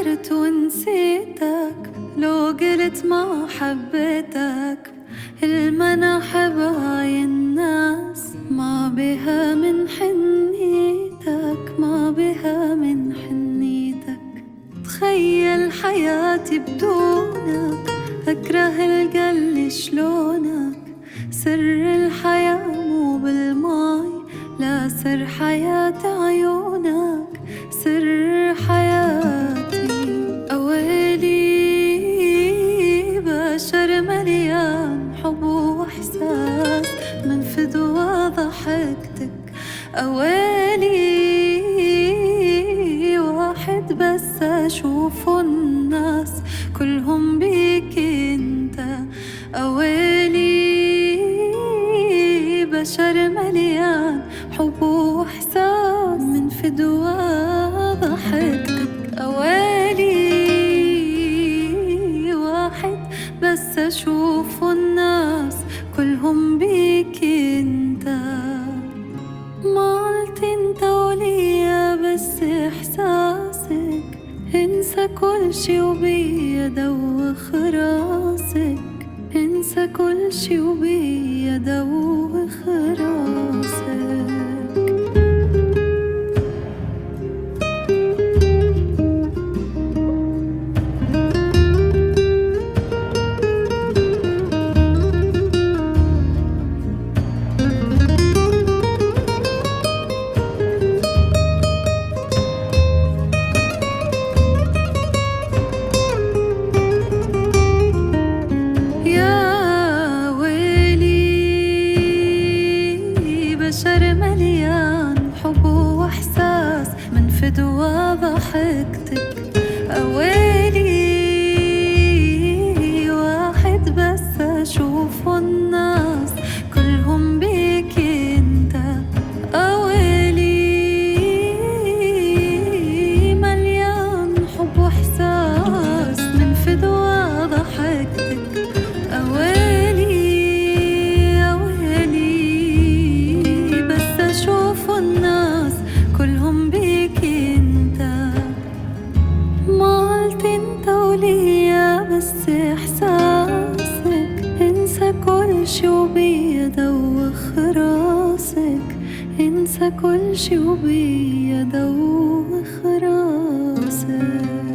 سافرت ونسيتك، لو قلت ما حبيتك المناحب هاي الناس ما بها من حنيتك، ما بها من حنيتك. تخيل حياتي بدونك، أكره القل شلونك. سر الحياة مو بالماي، لا سر حياة عيونك، سر حياتي. أويلي بشر مليان حب وإحساس من فدوى ضحكتك. أويلي واحد بس أشوف الناس كلهم بيك انت. أويلي بشر مليان حب وإحساس من فدوى ضحكتك. أويلي واحد بس أشوف الناس كلهم بيك انت. ما قلت انت وليا بس إحساسك، انسى كل شي وبيا دوخ راسك، انسى كل شي وبيا دوخ راسك. بشر مليان حب وإحساس من فدوى ضحكتك. أويلي واحد بس أشوف الناس كلهم بيك انت. أويلي مليان حب وإحساس من فدوى ضحكتك. الناس كلهم بيك انت. ما قلت انت وليا بس إحساسك، انسى كل شي وبيا دوخ راسك، انسى كل شي وبيا دوخ راسك.